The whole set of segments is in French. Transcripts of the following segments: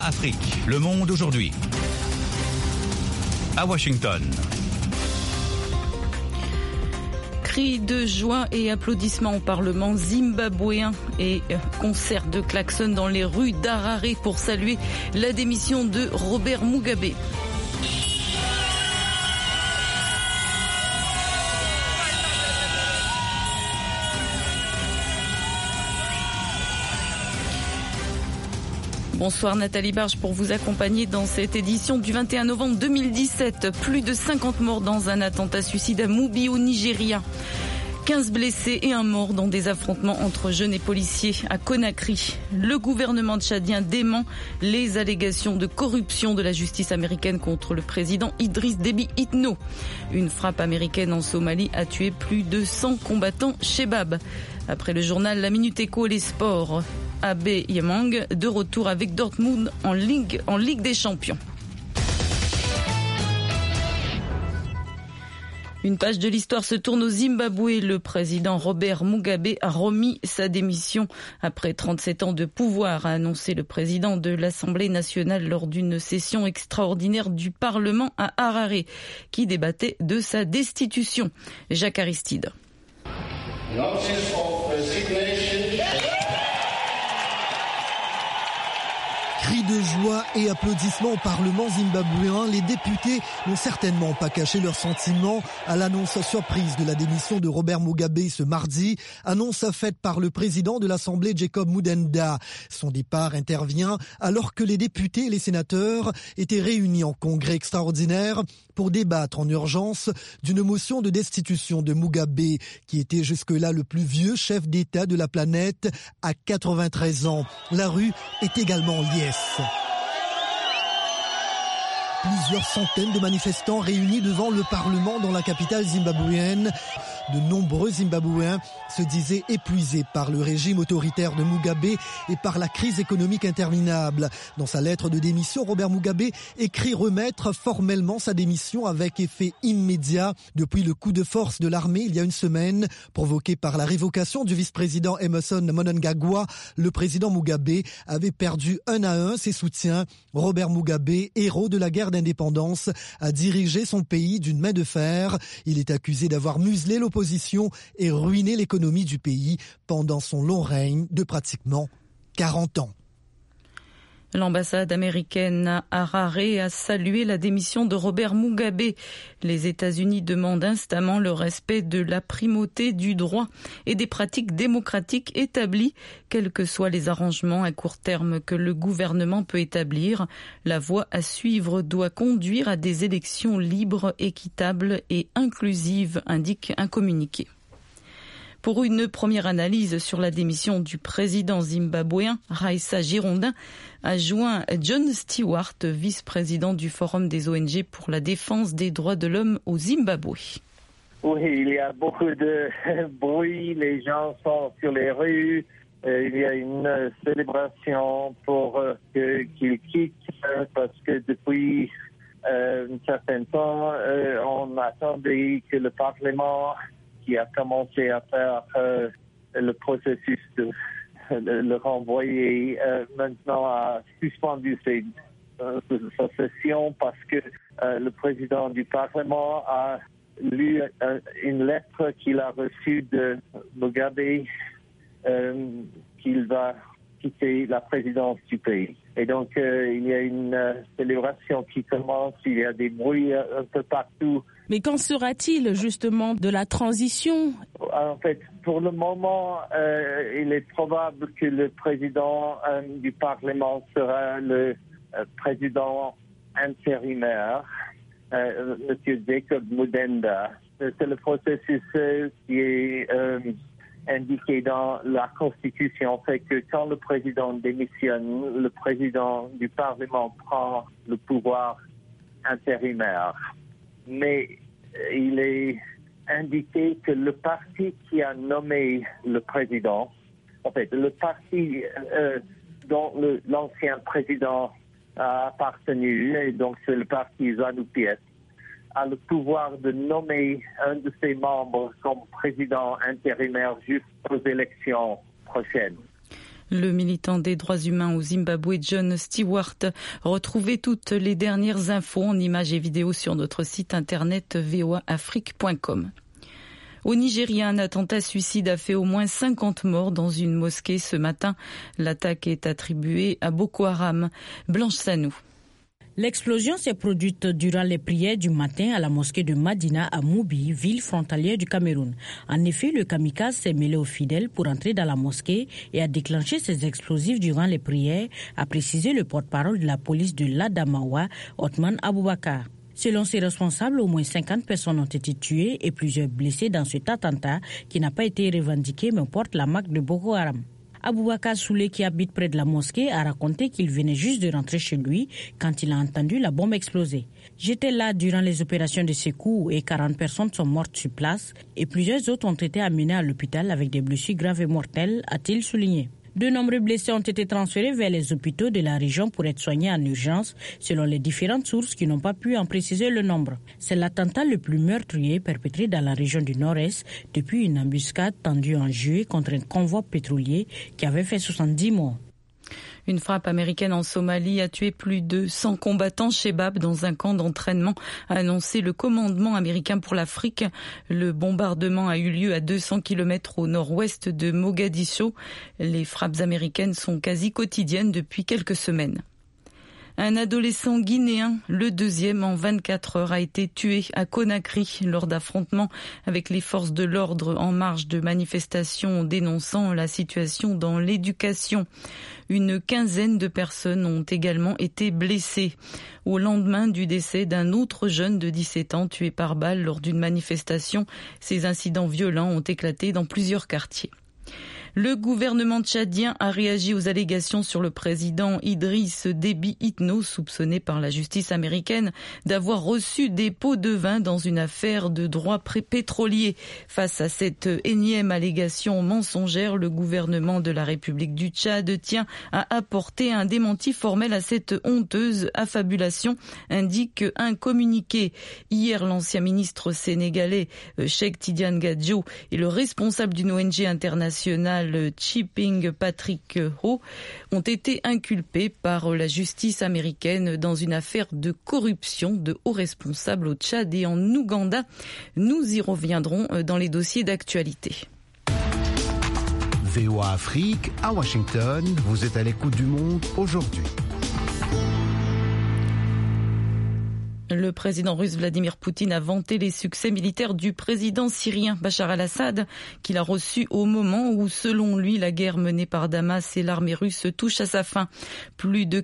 Afrique, le monde aujourd'hui. À Washington. Cris de joie et applaudissements au Parlement zimbabwéen et concert de klaxons dans les rues d'Harare pour saluer la démission de Robert Mugabe. Bonsoir Nathalie Barge pour vous accompagner dans cette édition du 21 novembre 2017. Plus de 50 morts dans un attentat suicide à Mubi au Nigeria. 15 blessés et un mort dans des affrontements entre jeunes et policiers à Conakry. Le gouvernement tchadien dément les allégations de corruption de la justice américaine contre le président Idriss Déby Itno. Une frappe américaine en Somalie a tué plus de 100 combattants Shebab. Après le journal, la Minute Éco et les sports. Abe Yemang de retour avec Dortmund en Ligue des Champions. Une page de l'histoire se tourne au Zimbabwe. Le président Robert Mugabe a remis sa démission après 37 ans de pouvoir, a annoncé le président de l'Assemblée nationale lors d'une session extraordinaire du Parlement à Harare qui débattait de sa destitution. Jacques Aristide. Cris de joie et applaudissements au Parlement zimbabwéen. Les députés n'ont certainement pas caché leurs sentiments à l'annonce surprise de la démission de Robert Mugabe ce mardi. Annonce faite par le président de l'Assemblée, Jacob Mudenda. Son départ intervient alors que les députés et les sénateurs étaient réunis en congrès extraordinaire pour débattre en urgence d'une motion de destitution de Mugabe, qui était jusque-là le plus vieux chef d'État de la planète à 93 ans. La rue est également en liesse. Plusieurs centaines de manifestants réunis devant le Parlement dans la capitale zimbabwéenne. De nombreux Zimbabwéens se disaient épuisés par le régime autoritaire de Mugabe et par la crise économique interminable. Dans sa lettre de démission, Robert Mugabe écrit remettre formellement sa démission avec effet immédiat depuis le coup de force de l'armée il y a une semaine, provoqué par la révocation du vice-président Emmerson Mnangagwa. Le président Mugabe avait perdu 1-1 ses soutiens. Robert Mugabe, héros de la guerre d'indépendance, a dirigé son pays d'une main de fer. Il est accusé d'avoir muselé l'opposition et ruiné l'économie du pays pendant son long règne de pratiquement 40 ans. L'ambassade américaine à Harare a salué la démission de Robert Mugabe. Les États-Unis demandent instamment le respect de la primauté du droit et des pratiques démocratiques établies, quels que soient les arrangements à court terme que le gouvernement peut établir. La voie à suivre doit conduire à des élections libres, équitables et inclusives, indique un communiqué. Pour une première analyse sur la démission du président zimbabwéen, Raissa Girondin a joint John Stewart, vice-président du Forum des ONG pour la défense des droits de l'homme au Zimbabwe. Oui, il y a beaucoup de bruit, les gens sont sur les rues, il y a une célébration pour qu'il quitte parce que depuis un certain temps, on attendait que le Parlement qui a commencé à faire le processus de le renvoyer, maintenant a suspendu sa session parce que le président du Parlement a lu une lettre qu'il a reçue de Mugabe qu'il va quitter la présidence du pays. Et donc, il y a une célébration qui commence, il y a des bruits un peu partout. Mais qu'en sera-t-il justement de la transition ? En fait, pour le moment, il est probable que le président du Parlement sera le président intérimaire, M. Jacob Mudenda. C'est le processus qui est indiqué dans la Constitution, fait que quand le président démissionne, le président du Parlement prend le pouvoir intérimaire. Mais il est indiqué que le parti qui a nommé le président, en fait, le parti dont l'ancien président a appartenu, et donc c'est le parti ZANU-PF, a le pouvoir de nommer un de ses membres comme président intérimaire jusqu'aux élections prochaines. Le militant des droits humains au Zimbabwe, John Stewart, retrouvez toutes les dernières infos en images et vidéos sur notre site internet voaafrique.com. Au Nigeria, un attentat suicide a fait au moins 50 morts dans une mosquée ce matin. L'attaque est attribuée à Boko Haram. Blanche Sanou. L'explosion s'est produite durant les prières du matin à la mosquée de Madina à Moubi, ville frontalière du Cameroun. En effet, le kamikaze s'est mêlé aux fidèles pour entrer dans la mosquée et a déclenché ses explosifs durant les prières, a précisé le porte-parole de la police de l'Adamawa, Othman Aboubakar. Selon ses responsables, au moins 50 personnes ont été tuées et plusieurs blessés dans cet attentat qui n'a pas été revendiqué mais porte la marque de Boko Haram. Aboubakar Soulé, qui habite près de la mosquée, a raconté qu'il venait juste de rentrer chez lui quand il a entendu la bombe exploser. J'étais là durant les opérations de secours et 40 personnes sont mortes sur place et plusieurs autres ont été amenées à l'hôpital avec des blessures graves et mortelles, a-t-il souligné. De nombreux blessés ont été transférés vers les hôpitaux de la région pour être soignés en urgence, selon les différentes sources qui n'ont pas pu en préciser le nombre. C'est l'attentat le plus meurtrier perpétré dans la région du Nord-Est depuis une embuscade tendue en juillet contre un convoi pétrolier qui avait fait 70 morts. Une frappe américaine en Somalie a tué plus de 100 combattants Shebab dans un camp d'entraînement, a annoncé le commandement américain pour l'Afrique. Le bombardement a eu lieu à 200 km au nord-ouest de Mogadiscio. Les frappes américaines sont quasi quotidiennes depuis quelques semaines. Un adolescent guinéen, le deuxième en 24 heures, a été tué à Conakry lors d'affrontements avec les forces de l'ordre en marge de manifestations dénonçant la situation dans l'éducation. Une quinzaine de personnes ont également été blessées au lendemain du décès d'un autre jeune de 17 ans tué par balle lors d'une manifestation. Ces incidents violents ont éclaté dans plusieurs quartiers. Le gouvernement tchadien a réagi aux allégations sur le président Idriss Déby Itno, soupçonné par la justice américaine d'avoir reçu des pots de vin dans une affaire de droits pétroliers. Face à cette énième allégation mensongère, le gouvernement de la République du Tchad tient à apporter un démenti formel à cette honteuse affabulation, indique un communiqué. Hier, l'ancien ministre sénégalais Cheikh Tidiane Gadio et le responsable d'une ONG internationale, Chipping Patrick Ho, ont été inculpés par la justice américaine dans une affaire de corruption de hauts responsables au Tchad et en Ouganda. Nous y reviendrons dans les dossiers d'actualité. VOA Afrique à Washington, vous êtes à l'écoute du monde aujourd'hui. Le président russe Vladimir Poutine a vanté les succès militaires du président syrien Bachar al-Assad, qu'il a reçu au moment où, selon lui, la guerre menée par Damas et l'armée russe touche à sa fin. Plus de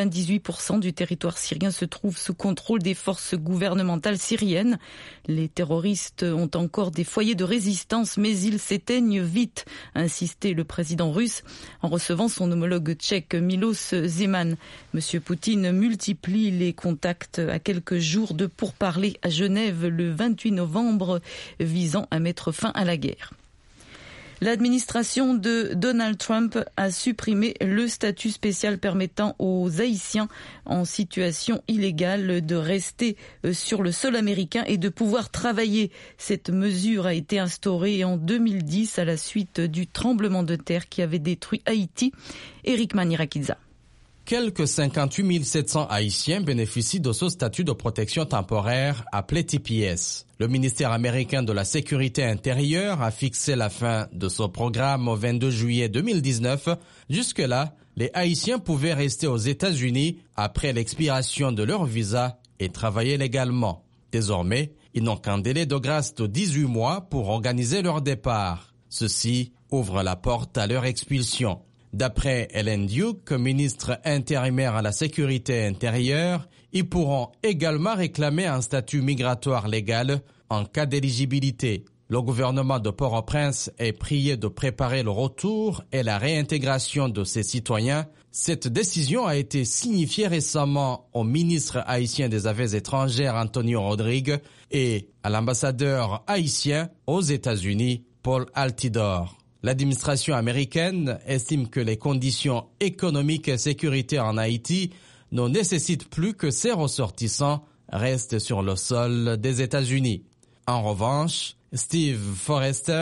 98% du territoire syrien se trouve sous contrôle des forces gouvernementales syriennes. Les terroristes ont encore des foyers de résistance, mais ils s'éteignent vite, a insisté le président russe en recevant son homologue tchèque Miloš Zeman. Monsieur Poutine multiplie les contacts à quelques jours de pourparlers à Genève le 28 novembre visant à mettre fin à la guerre. L'administration de Donald Trump a supprimé le statut spécial permettant aux Haïtiens en situation illégale de rester sur le sol américain et de pouvoir travailler. Cette mesure a été instaurée en 2010 à la suite du tremblement de terre qui avait détruit Haïti. Éric Manirakidza. Quelques 58 700 Haïtiens bénéficient de ce statut de protection temporaire appelé TPS. Le ministère américain de la Sécurité intérieure a fixé la fin de ce programme au 22 juillet 2019. Jusque-là, les Haïtiens pouvaient rester aux États-Unis après l'expiration de leur visa et travailler légalement. Désormais, ils n'ont qu'un délai de grâce de 18 mois pour organiser leur départ. Ceci ouvre la porte à leur expulsion. D'après Ellen Duke, ministre intérimaire à la Sécurité intérieure, ils pourront également réclamer un statut migratoire légal en cas d'éligibilité. Le gouvernement de Port-au-Prince est prié de préparer le retour et la réintégration de ses citoyens. Cette décision a été signifiée récemment au ministre haïtien des Affaires étrangères Antonio Rodrigue et à l'ambassadeur haïtien aux États-Unis Paul Altidore. L'administration américaine estime que les conditions économiques et sécuritaires en Haïti ne nécessitent plus que ses ressortissants restent sur le sol des États-Unis. En revanche, Steve Forrester,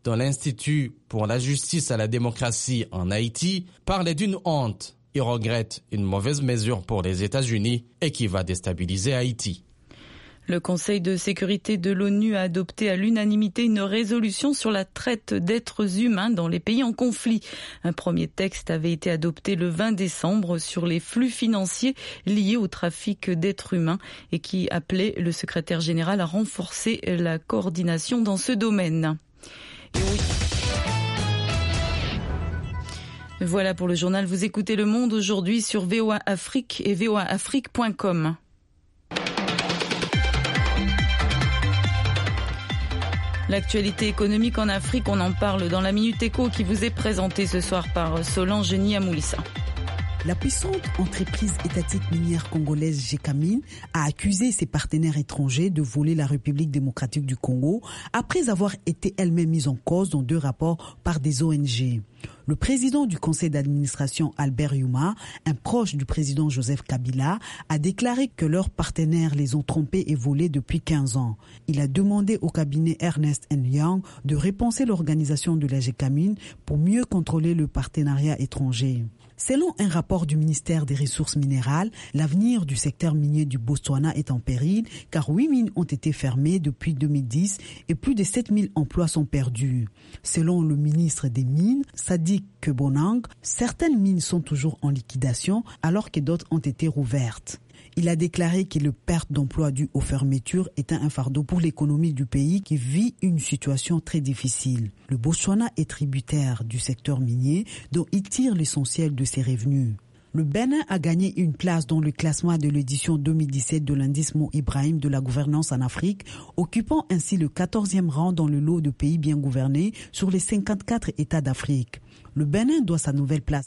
de l'Institut pour la justice et la démocratie en Haïti, parlait d'une honte et regrette une mauvaise mesure pour les États-Unis et qui va déstabiliser Haïti. Le Conseil de sécurité de l'ONU a adopté à l'unanimité une résolution sur la traite d'êtres humains dans les pays en conflit. Un premier texte avait été adopté le 20 décembre sur les flux financiers liés au trafic d'êtres humains et qui appelait le secrétaire général à renforcer la coordination dans ce domaine. Et oui. Voilà pour le journal. Vous écoutez Le Monde aujourd'hui sur VOA Afrique et voaafrique.com. L'actualité économique en Afrique, on en parle dans la Minute Éco qui vous est présentée ce soir par Solange Niamoulissa. La puissante entreprise étatique minière congolaise Gécamine a accusé ses partenaires étrangers de voler la République démocratique du Congo après avoir été elle-même mise en cause dans 2 rapports par des ONG. Le président du conseil d'administration Albert Yuma, un proche du président Joseph Kabila, a déclaré que leurs partenaires les ont trompés et volés depuis 15 ans. Il a demandé au cabinet Ernst & Young de repenser l'organisation de la Gécamine pour mieux contrôler le partenariat étranger. Selon un rapport du ministère des Ressources minérales, l'avenir du secteur minier du Botswana est en péril car 8 mines ont été fermées depuis 2010 et plus de 7000 emplois sont perdus. Selon le ministre des Mines, Sadick Kebonang, certaines mines sont toujours en liquidation alors que d'autres ont été rouvertes. Il a déclaré que la perte d'emploi due aux fermetures était un fardeau pour l'économie du pays qui vit une situation très difficile. Le Botswana est tributaire du secteur minier dont il tire l'essentiel de ses revenus. Le Bénin a gagné une place dans le classement de l'édition 2017 de l'indice Mo Ibrahim de la gouvernance en Afrique, occupant ainsi le 14e rang dans le lot de pays bien gouvernés sur les 54 États d'Afrique. Le Bénin doit sa nouvelle place.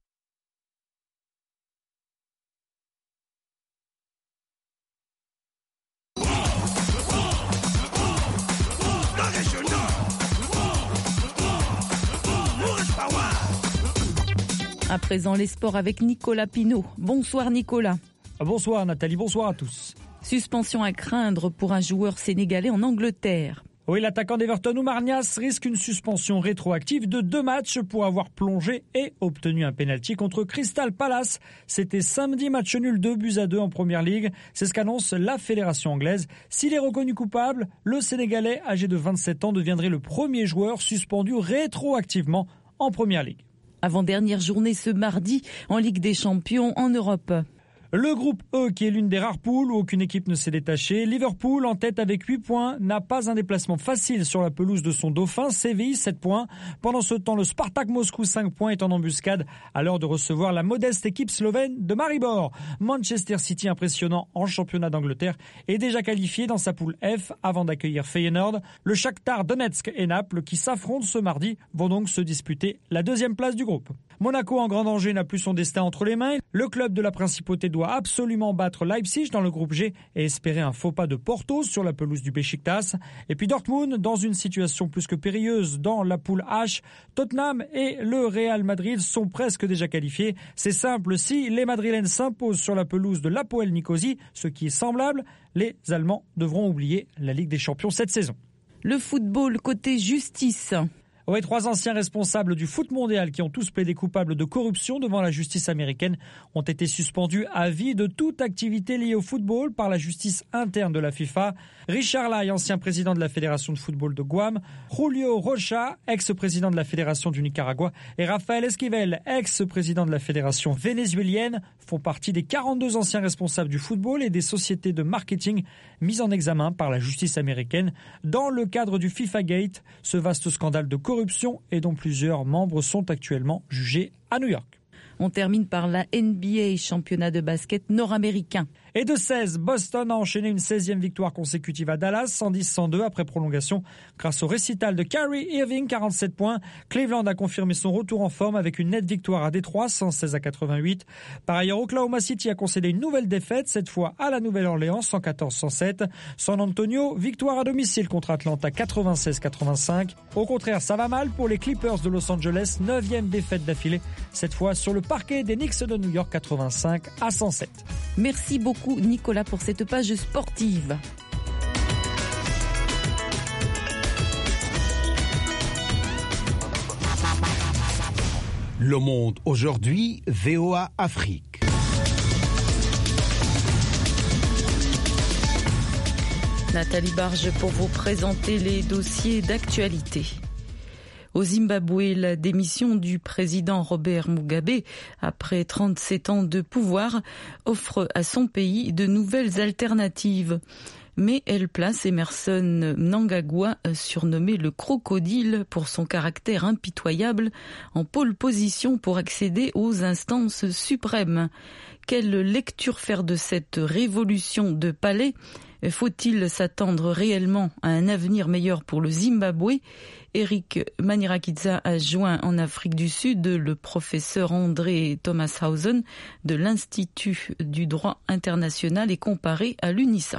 À présent, les sports avec Nicolas Pinault. Bonsoir Nicolas. Bonsoir Nathalie, bonsoir à tous. Suspension à craindre pour un joueur sénégalais en Angleterre. Oui, l'attaquant d'Everton Oumar Niasse risque une suspension rétroactive de 2 matchs pour avoir plongé et obtenu un pénalty contre Crystal Palace. C'était samedi, match nul 2-2 en Première Ligue. C'est ce qu'annonce la fédération anglaise. S'il est reconnu coupable, le Sénégalais âgé de 27 ans deviendrait le premier joueur suspendu rétroactivement en Première Ligue. Avant-dernière journée ce mardi en Ligue des Champions en Europe. Le groupe E, qui est l'une des rares poules où aucune équipe ne s'est détachée. Liverpool, en tête avec 8 points, n'a pas un déplacement facile sur la pelouse de son dauphin. Séville, 7 points. Pendant ce temps, le Spartak Moscou, 5 points, est en embuscade à l'heure de recevoir la modeste équipe slovène de Maribor. Manchester City, impressionnant en championnat d'Angleterre, est déjà qualifié dans sa poule F avant d'accueillir Feyenoord. Le Shakhtar Donetsk et Naples, qui s'affrontent ce mardi, vont donc se disputer la 2e place du groupe. Monaco, en grand danger, n'a plus son destin entre les mains. Le club de la Principauté doit absolument battre Leipzig dans le groupe G et espérer un faux pas de Porto sur la pelouse du Beşiktaş. Et puis Dortmund, dans une situation plus que périlleuse dans la poule H. Tottenham et le Real Madrid sont presque déjà qualifiés. C'est simple, si les Madrilènes s'imposent sur la pelouse de l'Apoel Nicosie, ce qui est semblable, les Allemands devront oublier la Ligue des Champions cette saison. Le football côté justice. Oui, 3 anciens responsables du foot mondial qui ont tous plaidé coupables de corruption devant la justice américaine ont été suspendus à vie de toute activité liée au football par la justice interne de la FIFA. Richard Lai, ancien président de la Fédération de football de Guam, Julio Rocha, ex-président de la Fédération du Nicaragua, et Rafael Esquivel, ex-président de la Fédération vénézuélienne, font partie des 42 anciens responsables du football et des sociétés de marketing mis en examen par la justice américaine dans le cadre du FIFA Gate, ce vaste scandale de corruption et dont plusieurs membres sont actuellement jugés à New York. On termine par la NBA, championnat de basket nord-américain. Et de 16, Boston a enchaîné une 16e victoire consécutive à Dallas, 110-102 après prolongation grâce au récital de Kyrie Irving, 47 points. Cleveland a confirmé son retour en forme avec une nette victoire à Détroit, 116-88. Par ailleurs, Oklahoma City a concédé une nouvelle défaite, cette fois à la Nouvelle-Orléans, 114-107. San Antonio, victoire à domicile contre Atlanta, 96-85. Au contraire, ça va mal pour les Clippers de Los Angeles, 9e défaite d'affilée, cette fois sur le parquet des Knicks de New York, 85-107. Merci beaucoup Nicolas pour cette page sportive. Le Monde aujourd'hui, VOA Afrique. Nathalie Barge pour vous présenter les dossiers d'actualité. Au Zimbabwe, la démission du président Robert Mugabe, après 37 ans de pouvoir, offre à son pays de nouvelles alternatives. Mais elle place Emmerson Mnangagwa, surnommé le crocodile pour son caractère impitoyable, en pole position pour accéder aux instances suprêmes. Quelle lecture faire de cette révolution de palais ? Faut-il s'attendre réellement à un avenir meilleur pour le Zimbabwe ? Eric Manirakidza a joint en Afrique du Sud le professeur André Thomashausen de l'Institut du droit international et comparé à l'UNISA.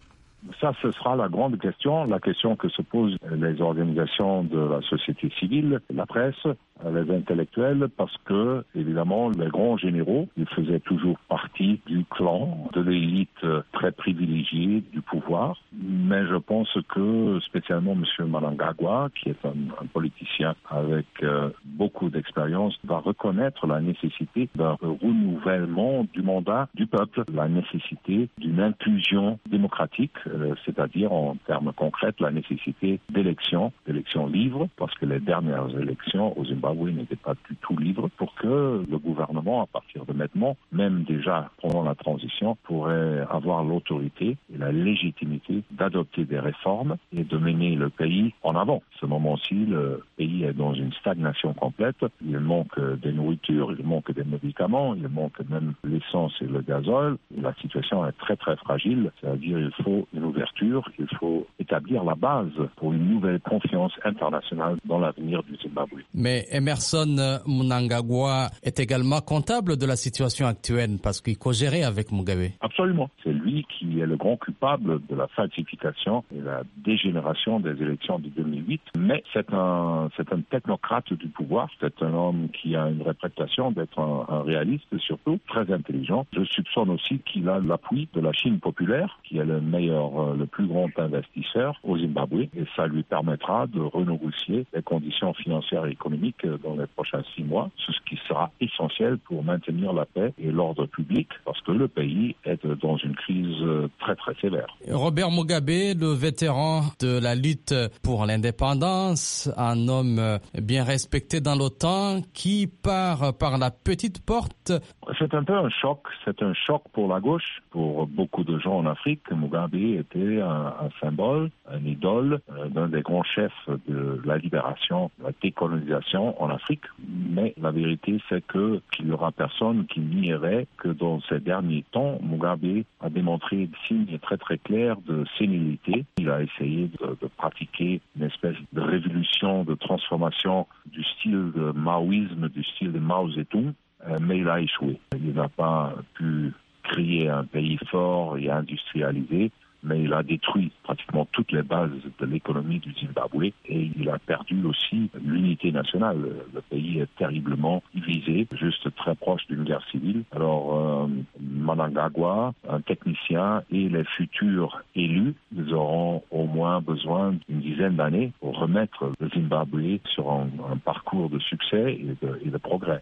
Ça, ce sera la grande question, la question que se posent les organisations de la société civile, la presse, les intellectuels, parce que, évidemment, les grands généraux, ils faisaient toujours partie du clan, de l'élite très privilégiée du pouvoir. Mais je pense que, spécialement M. Mnangagwa, qui est un politicien avec beaucoup d'expérience, va reconnaître la nécessité d'un renouvellement du mandat du peuple, la nécessité d'une inclusion démocratique, c'est-à-dire en termes concrets, la nécessité d'élections libres, parce que les dernières élections au Zimbabwe n'étaient pas du tout libres, pour que le gouvernement, à partir de maintenant, même déjà pendant la transition, pourrait avoir l'autorité et la légitimité d'adopter des réformes et de mener le pays en avant. À ce moment-ci, le pays est dans une stagnation complète. Il manque des nourritures, il manque des médicaments, il manque même l'essence et le gazole. Et la situation est très très fragile, c'est-à-dire il faut une ouverture, il faut établir la base pour une nouvelle confiance internationale dans l'avenir du Zimbabwe. Mais Emmerson Mnangagwa est également comptable de la situation actuelle parce qu'il co-gérait avec Mugabe. Absolument. C'est lui qui est le grand coupable de la falsification et la dégénération des élections de 2008. Mais c'est un technocrate du pouvoir. C'est un homme qui a une réputation d'être un réaliste, surtout très intelligent. Je soupçonne aussi qu'il a l'appui de la Chine populaire, qui est le plus grand investisseur au Zimbabwe. Et ça lui permettra de renégocier les conditions financières et économiques dans les prochains 6 mois, ce qui sera essentiel pour maintenir la paix et l'ordre public, parce que le pays est dans une crise très très sévère. Robert Mugabe, le vétéran de la lutte pour l'indépendance, un homme bien respecté dans l'OTAN, qui part par la petite porte. C'est un peu un choc, c'est un choc pour la gauche, pour beaucoup de gens en Afrique. Mugabe était un symbole, un idole, d'un des grands chefs de la libération, de la décolonisation en Afrique. Mais la vérité, c'est qu'il n'y aura personne qui nierait que dans ces derniers temps, Mugabe a démontré des signes très très clairs de sénilité. Il a essayé de pratiquer une espèce de révolution, de transformation du style de maoïsme, du style de Mao Zedong, mais il a échoué. Il n'a pas pu créer un pays fort et industrialisé, mais il a détruit pratiquement toutes les bases de l'économie du Zimbabwe et il a perdu aussi l'unité nationale. Le pays est terriblement divisé, juste très proche d'une guerre civile. Alors, Mnangagwa, un technicien et les futurs élus, ils auront au moins besoin d'une dizaine d'années pour remettre le Zimbabwe sur un parcours de succès et de progrès.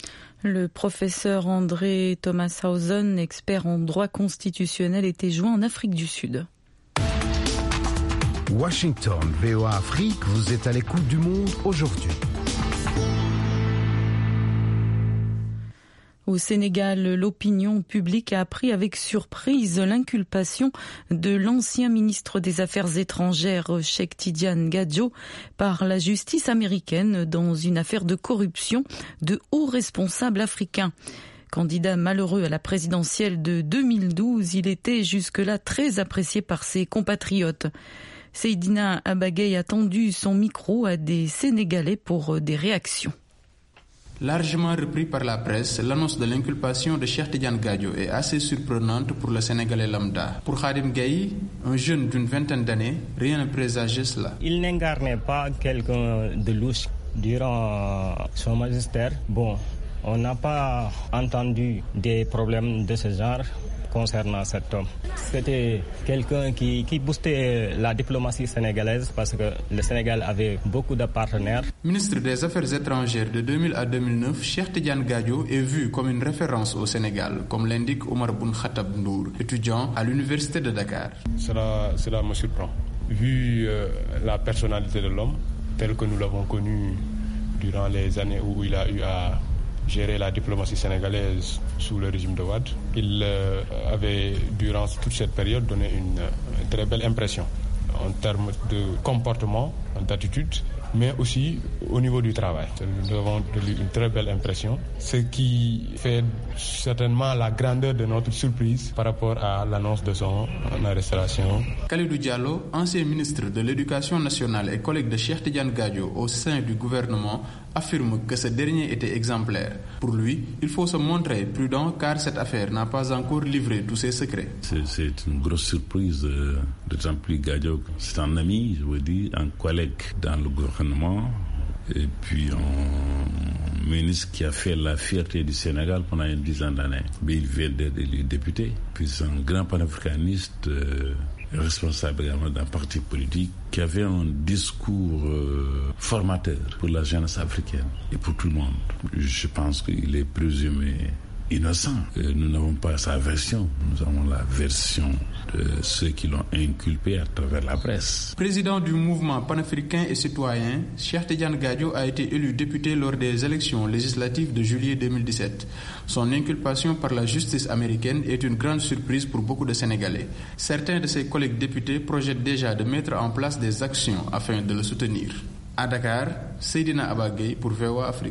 Le professeur André Thomashausen, expert en droit constitutionnel, était joint en Afrique du Sud. Washington, VOA Afrique, vous êtes à l'écoute du monde aujourd'hui. Au Sénégal, l'opinion publique a appris avec surprise l'inculpation de l'ancien ministre des Affaires étrangères, Cheikh Tidiane Gadio, par la justice américaine dans une affaire de corruption de hauts responsables africains. Candidat malheureux à la présidentielle de 2012, il était jusque-là très apprécié par ses compatriotes. Seydina Abagay a tendu son micro à des Sénégalais pour des réactions. Largement repris par la presse, l'annonce de l'inculpation de Cheikh Tidiane Gadio est assez surprenante pour le Sénégalais lambda. Pour Khadim Gaye, un jeune d'une vingtaine d'années, rien ne présageait cela. Il n'incarnait pas quelqu'un de louche durant son magistère. Bon, On n'a pas entendu des problèmes de ce genre concernant cet homme. C'était quelqu'un qui boostait la diplomatie sénégalaise parce que le Sénégal avait beaucoup de partenaires. Ministre des Affaires étrangères de 2000 à 2009, Cheikh Tidiane Gadio est vu comme une référence au Sénégal, comme l'indique Omar Boun Khattab Ndour, étudiant à l'université de Dakar. Cela me surprend. Vu la personnalité de l'homme, telle que nous l'avons connu durant les années où il a eu à gérer la diplomatie sénégalaise sous le régime de Wade, il avait, durant toute cette période, donné une très belle impression en termes de comportement, d'attitude, mais aussi au niveau du travail. Nous avons eu une très belle impression, ce qui fait certainement la grandeur de notre surprise par rapport à l'annonce de son arrestation. Kalidou Diallo, ancien ministre de l'Éducation nationale et collègue de Cheikh Tidiane Gadio au sein du gouvernement, affirme que ce dernier était exemplaire. Pour lui, il faut se montrer prudent car cette affaire n'a pas encore livré tous ses secrets. C'est une grosse surprise, d'autant plus Gadio, c'est un ami, je veux dire, un collègue dans le gouvernement, et puis un ministre qui a fait la fierté du Sénégal pendant une dizaine d'années. Mais il vient d'être élu député, puis c'est un grand panafricaniste, responsable également d'un parti politique qui avait un discours formateur pour la jeunesse africaine et pour tout le monde. Je pense qu'il est présumé innocent. Nous n'avons pas sa version, nous avons la version de ceux qui l'ont inculpé à travers la presse. Président du mouvement panafricain et citoyen, Cheikh Tidiane Gadio a été élu député lors des élections législatives de juillet 2017. Son inculpation par la justice américaine est une grande surprise pour beaucoup de Sénégalais. Certains de ses collègues députés projettent déjà de mettre en place des actions afin de le soutenir. À Dakar, Seydina Abagay pour VOA Afrique.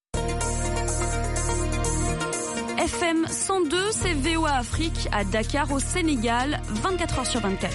FM 102, c'est VOA Afrique à Dakar au Sénégal, 24h/24.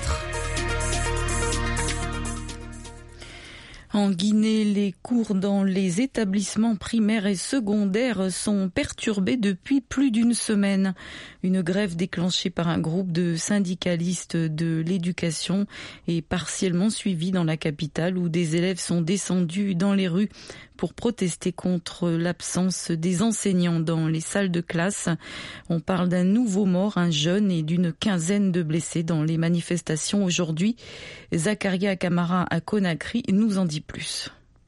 En Guinée, les cours dans les établissements primaires et secondaires sont perturbés depuis plus d'une semaine. Une grève déclenchée par un groupe de syndicalistes de l'éducation est partiellement suivie dans la capitale où des élèves sont descendus dans les rues pour protester contre l'absence des enseignants dans les salles de classe. On parle d'un nouveau mort, un jeune, et d'une quinzaine de blessés dans les manifestations aujourd'hui. Zakaria Kamara à Conakry nous en dit plus.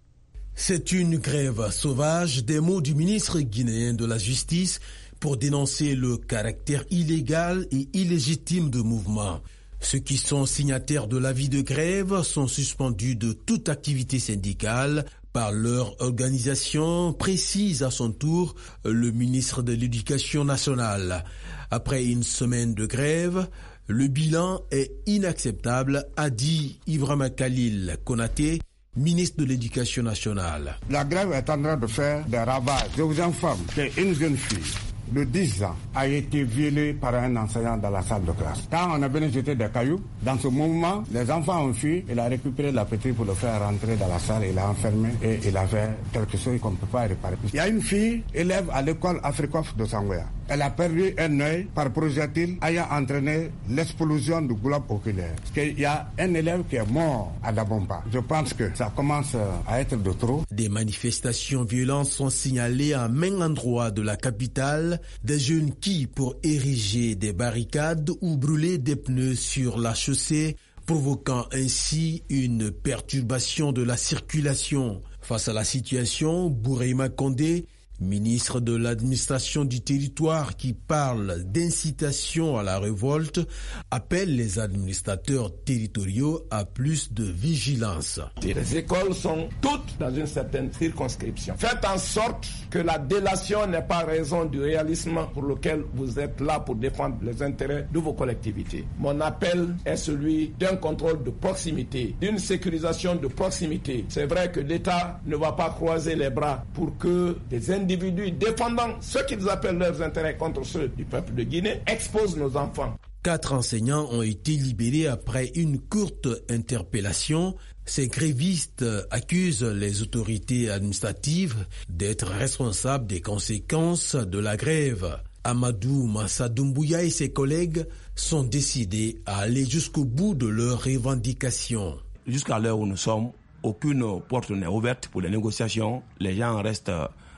C'est une grève sauvage, des mots du ministre guinéen de la Justice pour dénoncer le caractère illégal et illégitime de mouvement. Ceux qui sont signataires de l'avis de grève sont suspendus de toute activité syndicale par leur organisation, précise à son tour le ministre de l'Éducation nationale. Après une semaine de grève, le bilan est inacceptable, a dit Ibrahima Khalil Konaté, ministre de l'Éducation nationale. La grève est en train de faire des ravages. Je vous informe qu'une jeune fille de 10 ans a été violée par un enseignant dans la salle de classe. Quand on a venu jeter des cailloux, dans ce mouvement, les enfants ont fui. Il a récupéré la petite pour le faire rentrer dans la salle. Il l'a enfermée et il avait quelque chose qu'on ne peut pas réparer. Il y a une fille, élève à l'école Afrikof de Sangoya. Elle a perdu un œil par projectile ayant entraîné l'explosion du globe oculaire. Il y a un élève qui est mort à Dabomba. Je pense que ça commence à être de trop. Des manifestations violentes sont signalées à maints endroits de la capitale. Des jeunes qui, pour ériger des barricades ou brûler des pneus sur la chaussée, provoquant ainsi une perturbation de la circulation. Face à la situation, Bourema Condé, ministre de l'administration du territoire qui parle d'incitation à la révolte, appelle les administrateurs territoriaux à plus de vigilance. Les écoles sont toutes dans une certaine circonscription. Faites en sorte que la délation n'est pas raison du réalisme pour lequel vous êtes là pour défendre les intérêts de vos collectivités. Mon appel est celui d'un contrôle de proximité, d'une sécurisation de proximité. C'est vrai que l'État ne va pas croiser les bras pour que des individus défendant ce qu'ils appellent leurs intérêts contre ceux du peuple de Guinée exposent nos enfants. 4 enseignants ont été libérés après une courte interpellation. Ces grévistes accusent les autorités administratives d'être responsables des conséquences de la grève. Amadou Massadoumbuya et ses collègues sont décidés à aller jusqu'au bout de leurs revendications. Jusqu'à l'heure où nous sommes, aucune porte n'est ouverte pour les négociations. Les gens restent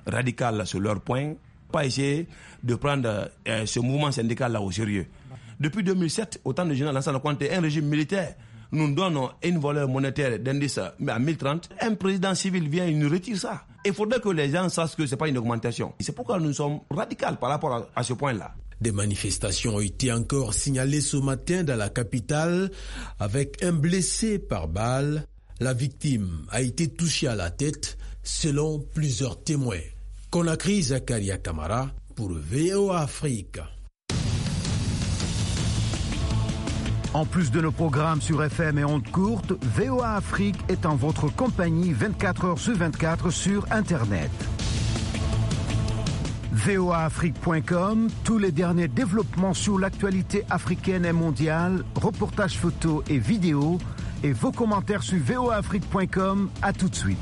radical sur leur point, pas essayer de prendre ce mouvement syndical-là au sérieux. Depuis 2007, au temps du général Lansana Conté, un régime militaire nous donne une valeur monétaire d'indice à 1030. Un président civil vient, il nous retire ça. Il faudrait que les gens sachent que ce n'est pas une augmentation. C'est pourquoi nous sommes radicaux par rapport à ce point-là. Des manifestations ont été encore signalées ce matin dans la capitale avec un blessé par balle. La victime a été touchée à la tête selon plusieurs témoins. Conakry, Zakaria Kamara pour VOA Afrique. En plus de nos programmes sur FM et ondes courtes, VOA Afrique est en votre compagnie 24h sur 24 sur Internet. voaafrique.com, tous les derniers développements sur l'actualité africaine et mondiale, reportages photos et vidéos, et vos commentaires sur voaafrique.com. À tout de suite.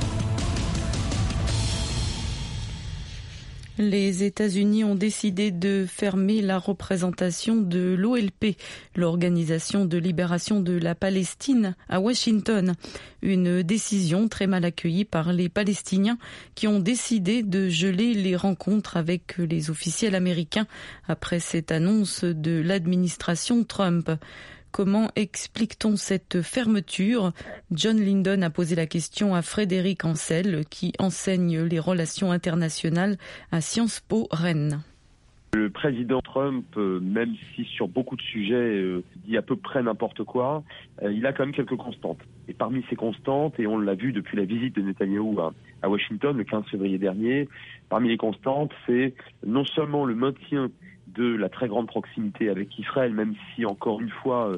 Les États-Unis ont décidé de fermer la représentation de l'OLP, l'Organisation de libération de la Palestine, à Washington. Une décision très mal accueillie par les Palestiniens qui ont décidé de geler les rencontres avec les officiels américains après cette annonce de l'administration Trump. Comment explique-t-on cette fermeture ? John Lyndon a posé la question à Frédéric Ancel, qui enseigne les relations internationales à Sciences Po Rennes. Le président Trump, même si sur beaucoup de sujets dit à peu près n'importe quoi, il a quand même quelques constantes. Et parmi ces constantes, et on l'a vu depuis la visite de Netanyahou à Washington le 15 février dernier, parmi les constantes, c'est non seulement le maintien de la très grande proximité avec Israël, même si encore une fois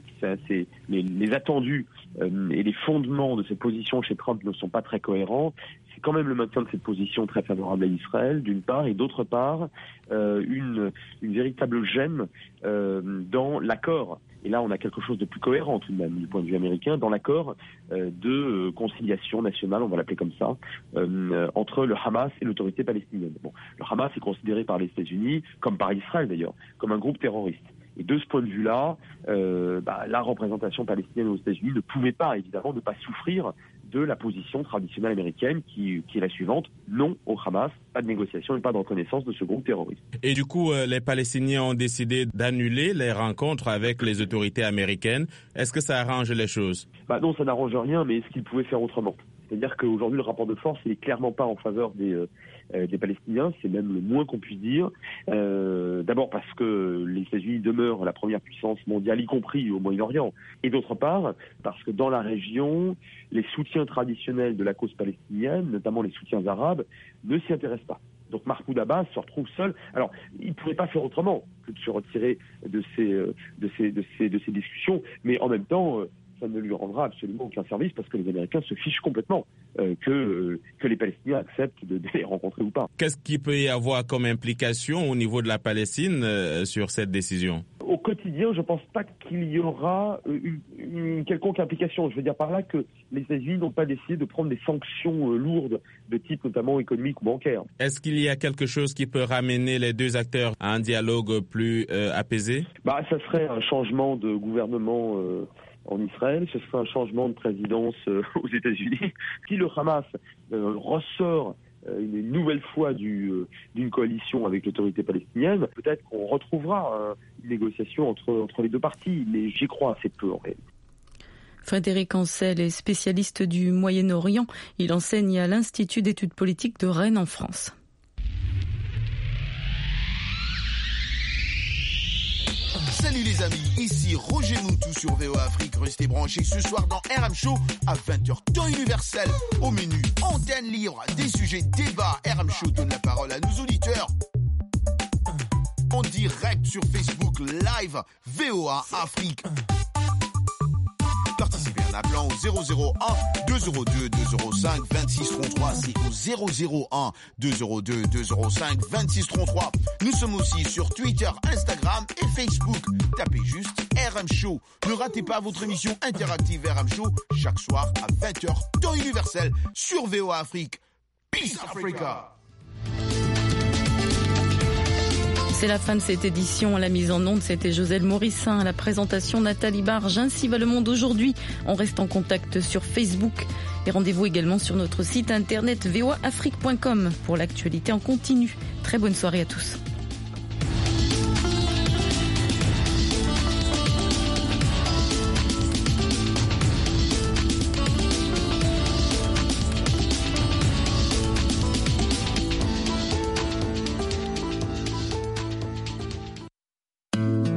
les attendus et les fondements de cette position chez Trump ne sont pas très cohérents, c'est quand même le maintien de cette position très favorable à Israël d'une part, et d'autre part une véritable gêne dans l'accord. Et là, on a quelque chose de plus cohérent tout de même du point de vue américain, dans l'accord de conciliation nationale, on va l'appeler comme ça, entre le Hamas et l'autorité palestinienne. Bon, le Hamas est considéré par les États-Unis, comme par Israël d'ailleurs, comme un groupe terroriste. Et de ce point de vue-là, la représentation palestinienne aux États-Unis ne pouvait pas, évidemment, ne pas souffrir de la position traditionnelle américaine qui est la suivante: non au Hamas, pas de négociation et pas de reconnaissance de ce groupe terroriste. Et du coup, les Palestiniens ont décidé d'annuler les rencontres avec les autorités américaines. Est-ce que ça arrange les choses ? Non, ça n'arrange rien, mais est-ce qu'ils pouvaient faire autrement ? C'est-à-dire qu'aujourd'hui, le rapport de force, il est clairement pas en faveur des Palestiniens, c'est même le moins qu'on puisse dire. D'abord parce que les États-Unis demeurent la première puissance mondiale, y compris au Moyen-Orient. Et d'autre part, parce que dans la région, les soutiens traditionnels de la cause palestinienne, notamment les soutiens arabes, ne s'y intéressent pas. Donc Mahmoud Abbas se retrouve seul. Alors, il ne pouvait pas faire autrement que de se retirer de ces discussions, mais en même temps, ça ne lui rendra absolument aucun service parce que les Américains se fichent complètement que les Palestiniens acceptent de les rencontrer ou pas. Qu'est-ce qu'il peut y avoir comme implication au niveau de la Palestine sur cette décision ? Au quotidien, je ne pense pas qu'il y aura une quelconque implication. Je veux dire par là que les États-Unis n'ont pas décidé de prendre des sanctions lourdes de type notamment économique ou bancaire. Est-ce qu'il y a quelque chose qui peut ramener les deux acteurs à un dialogue plus apaisé ? Ça serait un changement de gouvernement en Israël, ce serait un changement de présidence aux États-Unis. Si le Hamas ressort une nouvelle fois d'une coalition avec l'autorité palestinienne, peut-être qu'on retrouvera une négociation entre les deux parties, mais j'y crois assez peu en réalité. Frédéric Ancel est spécialiste du Moyen-Orient. Il enseigne à l'Institut d'études politiques de Rennes en France. Salut les amis, ici Roger Moutou sur VOA Afrique. Restez branchés ce soir dans RM Show à 20h, temps universel. Au menu, antenne libre, des sujets, débats. RM Show donne la parole à nos auditeurs. En direct sur Facebook Live, VOA Afrique. Participez en appelant au 001 202 205 26 33. C'est au 001 202 205 26 33. Nous sommes aussi sur Twitter, Instagram et Facebook. Tapez juste RM Show. Ne ratez pas votre émission interactive RM Show chaque soir à 20h, temps universel sur VOA Afrique. Peace Africa. C'est la fin de cette édition. À la mise en onde, c'était Joselle Morissin. À la présentation, Nathalie Barge. Ainsi va le monde aujourd'hui. On reste en contact sur Facebook. Et rendez-vous également sur notre site internet voaafrique.com pour l'actualité en continu. Très bonne soirée à tous.